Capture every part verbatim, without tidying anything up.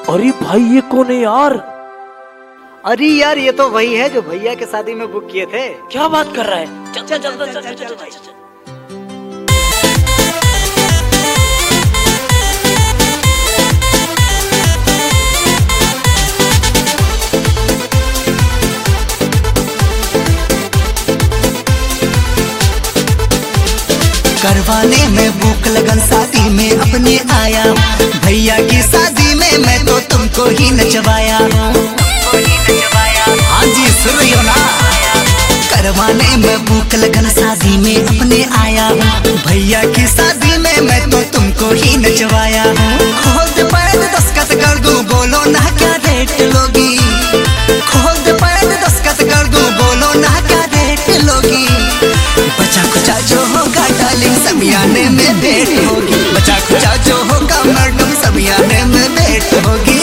अरे भाई ये कौन है यार? अरे यार ये तो वही है जो भैया के शादी में बुक किए थे। क्या बात कर रहा है? चल चल चल चल चल चल चल। करवाने में भूख लगन शादी में अपने आया, भैया की शादी में मैं तो तुमको ही नचवाया हूँ। हाँ जी सुन रही हो ना। करवाने में भूख लगन शादी में अपने आया हूँ, भैया की शादी में मैं तो तुमको ही नचवाया हूँ। खोल दे पैर दस्तखत कर दूं, बोलो ना क्या रेट लोगी। खोल दे पैर दस्तखत कर दूं, बोलो ना क्या रेट लोगी। बचा खुचा जो होगा डार्लिंग समियाने में भेंट होगी। बचा खुचा जो होगा मैडम समियाने में भेंट होगी।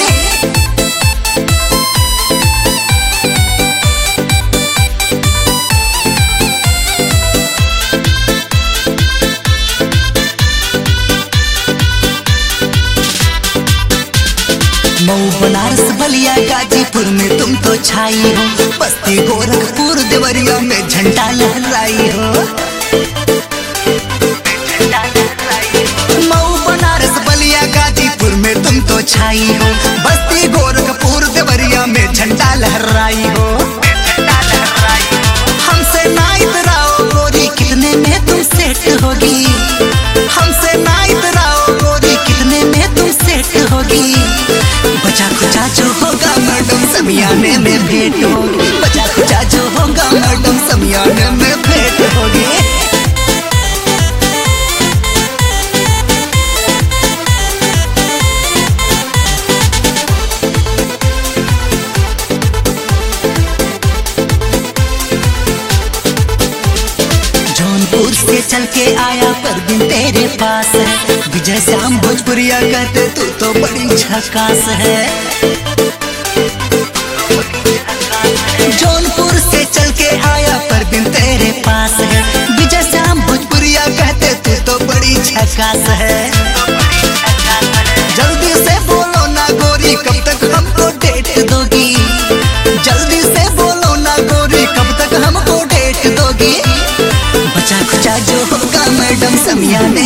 मऊ बनारस बलिया गाजीपुर में तुम तो छाई हो, बस्ती गोरखपुर देवरिया में झंडा लहराई हो। मऊ बनारस बलिया गाजीपुर में तुम तो छाई हो, बस्ती गोरखपुर देवरिया में झंडा लहराई हो। हमसे ना इतराओ गोरी कितने में तुम सेट होगी। हमसे ना इतराओ गोरी कितने में तुम सेट होगी। बचा खुचा जो होगा मैडम समियाने में भेंट होगी। बचा खुचा जो होगा मैडम समियाने में भेंट होगी। जौनपुर से चल के आया परवीन तेरे पास है, विजय श्याम भोजपुरिया कहते तू तो बड़ी झकास है। जौनपुर से चल के आया परवीन तेरे पास है, विजय श्याम भोजपुरिया कहते तू तो बड़ी झकास है। जल्दी से बोलो ना गोरी कब तक हमको डेट दोगी। जल्दी से बोलो ना गोरी कब तक हमको डेट दोगी। बचा खुचा जो होगा मैडम समियाने